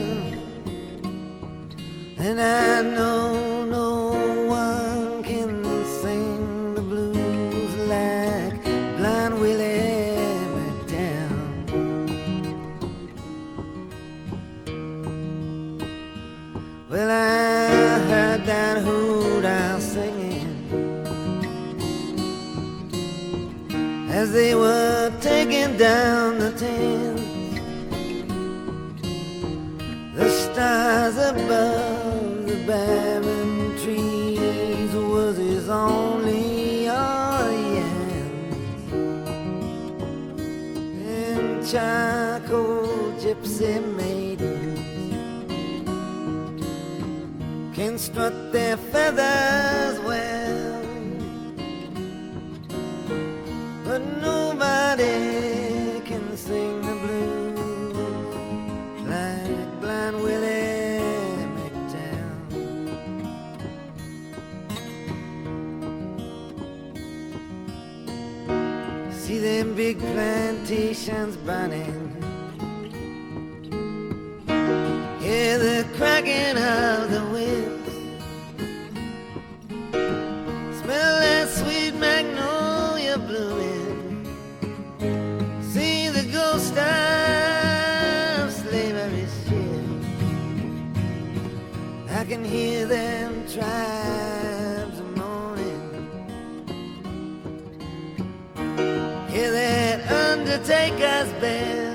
and I know no one can sing the blues like Blind Willie McTell. Well, I heard that hoot owl singing as they were taking down the tents. The stars above the barren trees was his only audience, and charcoal gypsy maidens can strut their feathers well, but nobody can sing the blues like Blind Willie McTell. See them big plantations burning, hear the cracking of the whips, smell that sweet magnolia blooming, see the ghost of slavery's ship. I can hear them tribes moaning, hear that undertaker's bell,